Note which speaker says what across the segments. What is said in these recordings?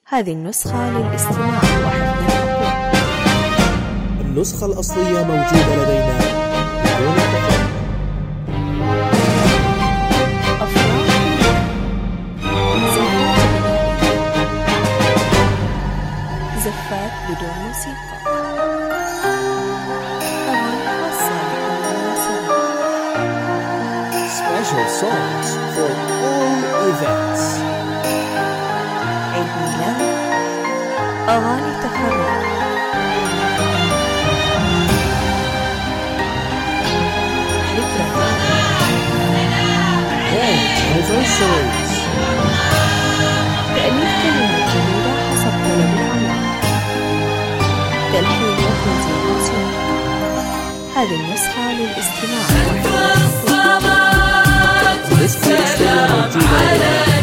Speaker 1: هذه النسخة للاستماع وحفظ الحقوق.
Speaker 2: النسخة الأصلية موجودة لدينا بدون التقييد.
Speaker 1: زفات بدون موسيقى. أغاني خاصة لكل مناسبة.
Speaker 2: Special songs for all events.
Speaker 1: عيد ميلاد. أغاني تخرج.
Speaker 2: Anniversaries.
Speaker 1: تأليف كلمات جديدة حسب طلب العمل. تلحين وتنزيل موسيقى. هذه النسخة للاستماع
Speaker 2: النسخة الأصلية موجودة لدينا.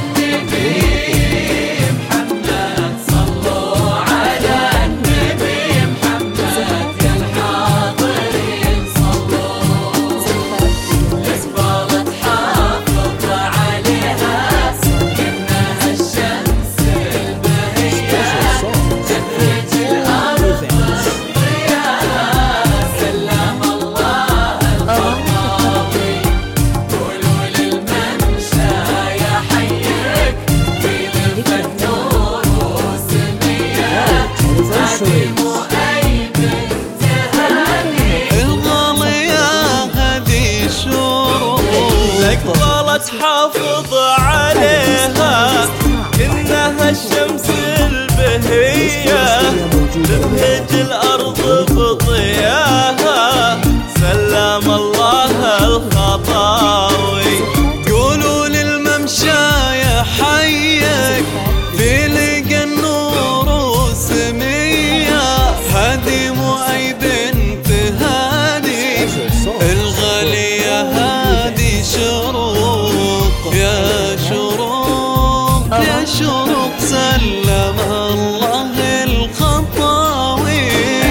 Speaker 3: تحافظ عليها كأنها الشمس البهية تبهج الأرض بضياها. سلم الله الخطاوي قولوا للممشاية حيك في لقى النور وسمية. هذه مؤي بنت هادي الغالية هادي شروق يا شروق يا شروق. سلم الله الخطاوي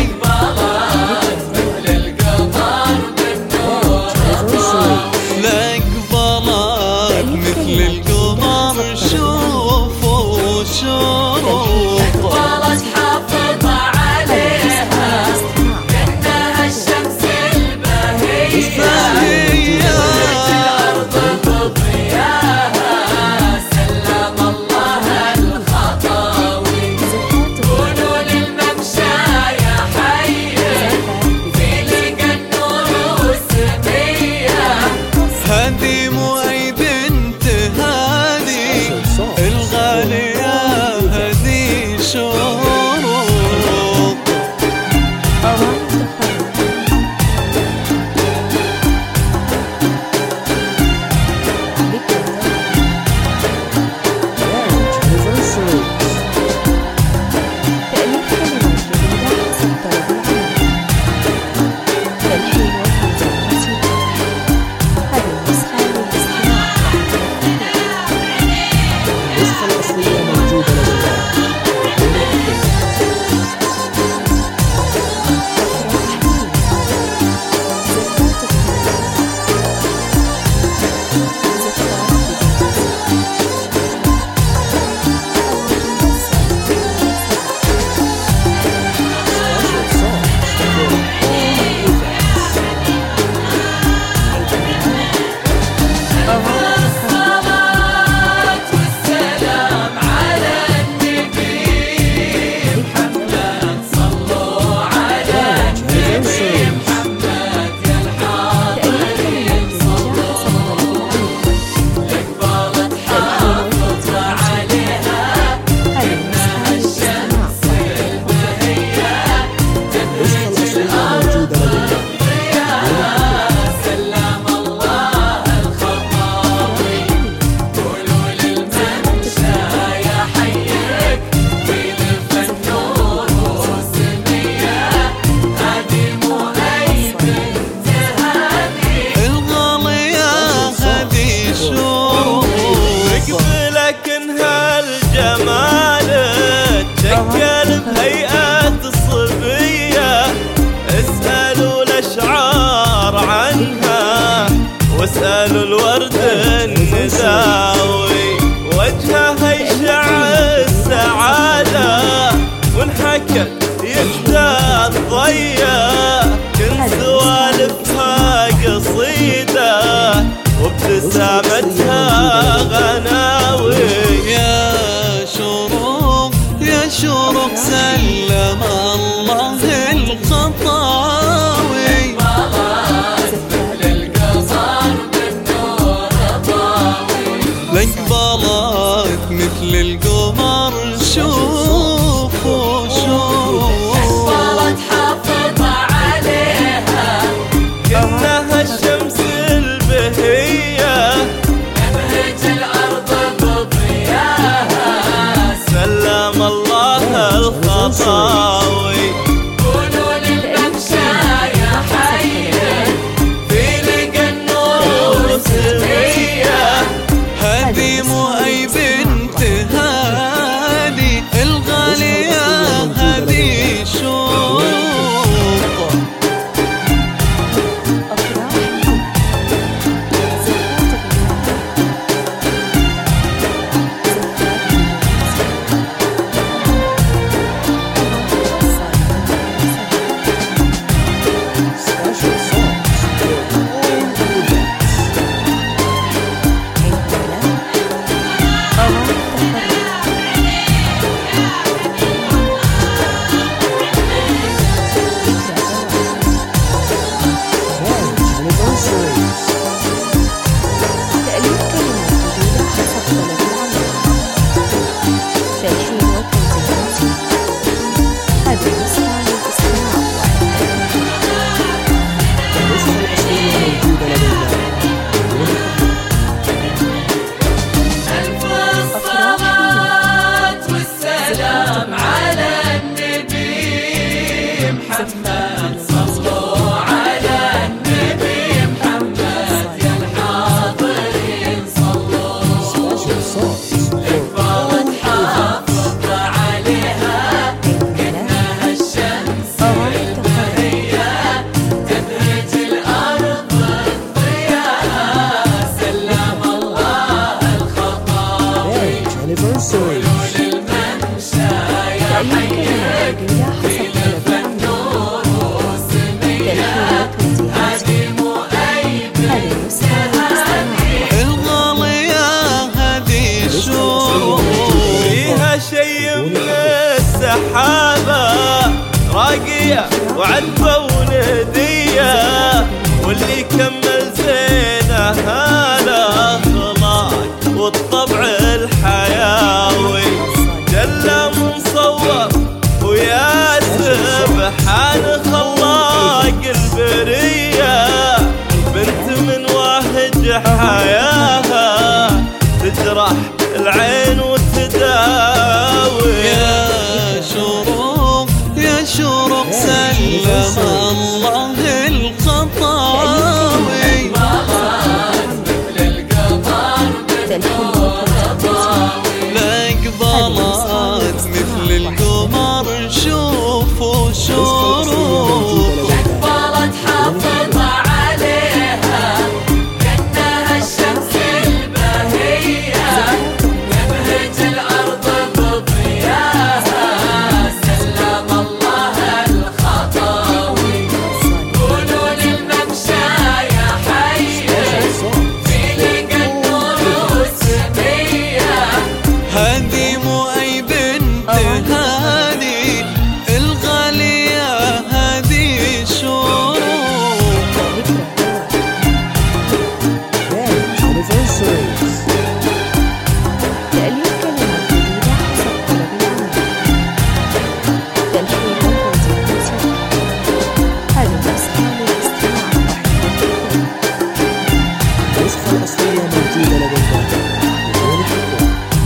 Speaker 3: لقبلك مثل القمر شوفوا شروق.
Speaker 4: حافظ عليها كأنها الشمس البهية
Speaker 3: شكل بهيئة الصبية. اسألوا الأشعار عنها واسألوا الورد النداوي. وجهها يشع السعادة شروق سلم الله الخطاوي
Speaker 4: للقمر بالنور ضاوي
Speaker 3: لقبلت مثل القمر شوفوا شوف
Speaker 4: أقبلت حافظ عليها
Speaker 3: كأنها الشمس البهية
Speaker 4: نبهج الأرض بضياها
Speaker 3: سلم الله الخطاوي
Speaker 4: قولوا للممشى يا حي في لقى النور سمية
Speaker 3: هذه مؤي بنت هادي الغالية هذه شوق
Speaker 2: Special songs for all events. Marriage anniversaries.
Speaker 1: تأليف كلمات جديدة حسب طلب العميل. تلحين وتنظيمات. هذه نسخة للاستماع
Speaker 2: النسخة الأصلية موجودة لدينا بدون
Speaker 4: ألف الصلاة والسلام على النبي محمد صلوا على النبي محمد يا الحاضرين صلوا
Speaker 2: special songs for all
Speaker 4: قبلت
Speaker 2: events.
Speaker 4: حافظ عليها كأنها الشمس البهية تبهج الأرض بضياها سلم الله الخطاوي
Speaker 2: Marriage anniversaries.
Speaker 4: للممشى يا حي
Speaker 1: جديدة حسب طلب العميل. تلحين وتنظيمات.
Speaker 4: هذه مؤيد
Speaker 1: هذه نسخة للاستماع
Speaker 3: الغالية هذه شوق فيها شي من السحابة راقية وعذبة وندية واللي كمل زينها الأخلاق والطبع الحيوي جل مصور ويا سبحان خلاق البرية بنت من واهج حياها تجرح العين وتداوي يا شروق سلم الله الخطاوي
Speaker 4: للقمر بالنور ضاوي
Speaker 3: لقبلت مثل القمر شوفوا
Speaker 2: النسخة الأصلية
Speaker 3: شروق
Speaker 2: موجودة لدينا
Speaker 4: أقبلت حافظ عليها كأنها الشمس البهية نبهج الأرض بضياها سلم الله الخطاوي قولوا للممشى يا حي
Speaker 2: special songs
Speaker 4: في لقى النور سمية
Speaker 3: هذه مؤي بنت هادي الغالية هذه شوق
Speaker 2: marriage anniversaries.
Speaker 1: تأليف كلمات جديدة حسب طلب العميل. تلحين وتنظيمات. هذه نسخة للاستماع
Speaker 2: النسخة الأصلية موجودة لدينا بدون حقوق.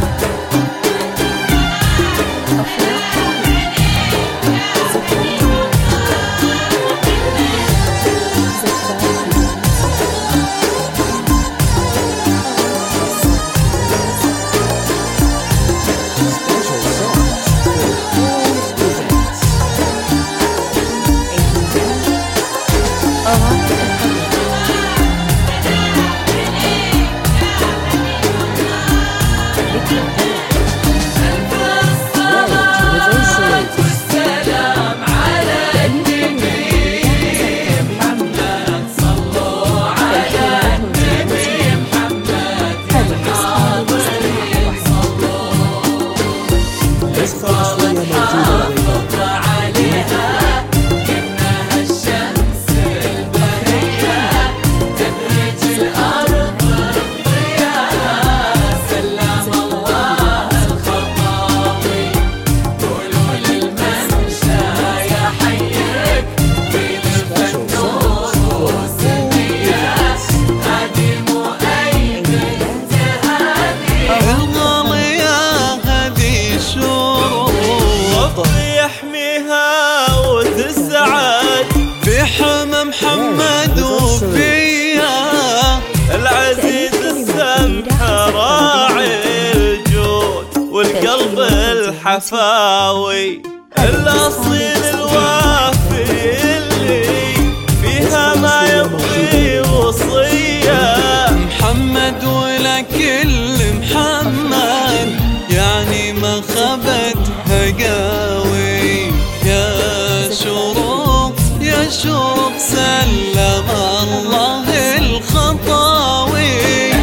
Speaker 2: Special songs for all events.
Speaker 4: ألف الصلاة والسلام على النبي محمد صلوا على النبي محمد يا الحاضرين صلوا
Speaker 2: النسخة الأصلية موجودة
Speaker 5: الحفاوي الأصيل الوافي اللي فيها ما يبغي وصية.
Speaker 3: محمد ولكل محمد يعني ما خبت هقاوي. يا شروق يا شروق سلم الله الخطاوي.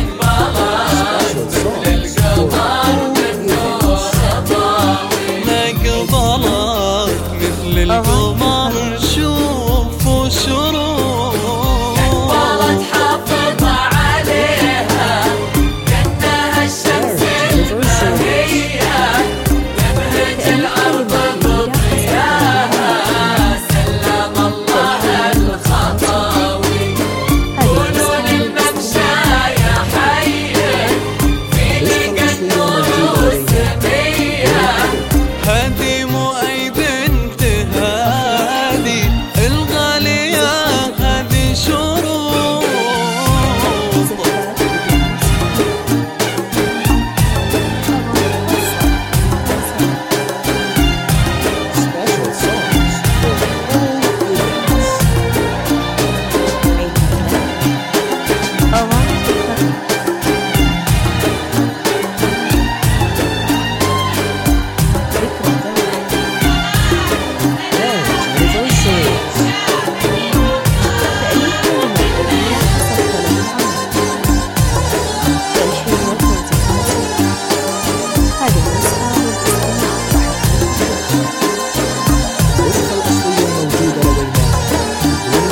Speaker 3: نقبلت مثل القمر شوفوا شروق.
Speaker 4: نقبلت حافظ عليها كأنها الشمس البهية تبهج الأرض بضياها. سلم الله الخطاوي قولوا للممشى يا حي في لقى النور السمية.
Speaker 3: هادي مؤي بنت هادي الغالية هادي شروق.
Speaker 2: Special songs for all events. Anniversaries. النسخة الأصلية موجودة لدينا.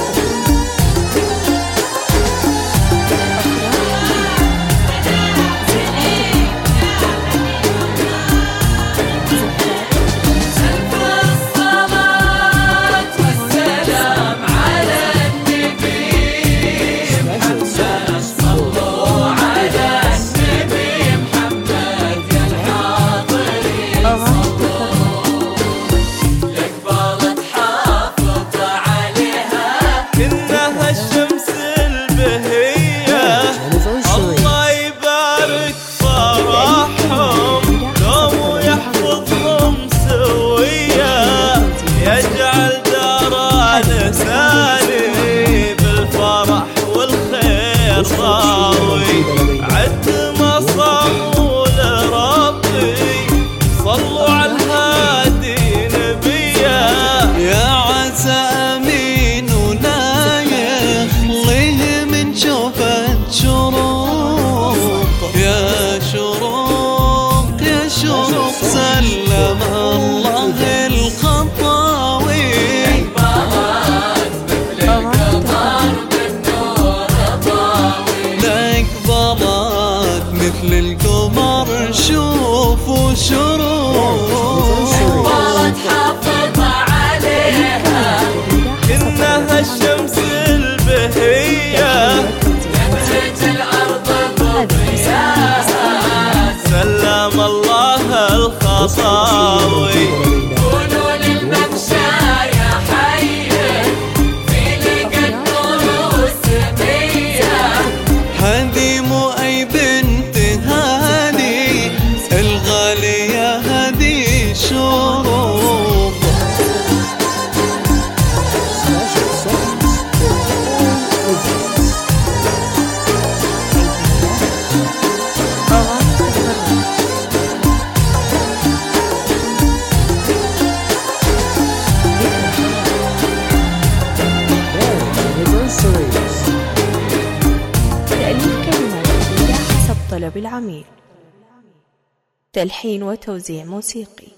Speaker 4: الصلاة والسلام على النبي محمد. صلوا على النبي محمد يا الحاضرين صلوا. نقبلت حافظ عليها
Speaker 5: إنها الشمس البهية الله يبارك فرحهم دوم يحفظهم سوية. يجعل دارنا سالي بالفرح والخير راوي. عد ما صاموا لربي صلوا على الهادي نبيه.
Speaker 3: يا عسى أمين ولا يخليه من شوفة شروق. يا شروق يا شروق سلم الله الخطاوي. نقبلت مثل القمر شوفوا شروق.
Speaker 4: نقبلت حافظ عليها
Speaker 5: إنها الشمس البهية
Speaker 4: تبهج الأرض بضياها.
Speaker 5: سلم الله الخطاوي
Speaker 4: قولوا للممشى يا حي في لقى النور السمية.
Speaker 3: هادي مؤي بنت هادي الغالية هادي شروق.
Speaker 2: Special songs for all events. Anniversaries.
Speaker 1: تأليف كلمات جديدة حسب طلب العميل. تلحين وتوزيع موسيقي.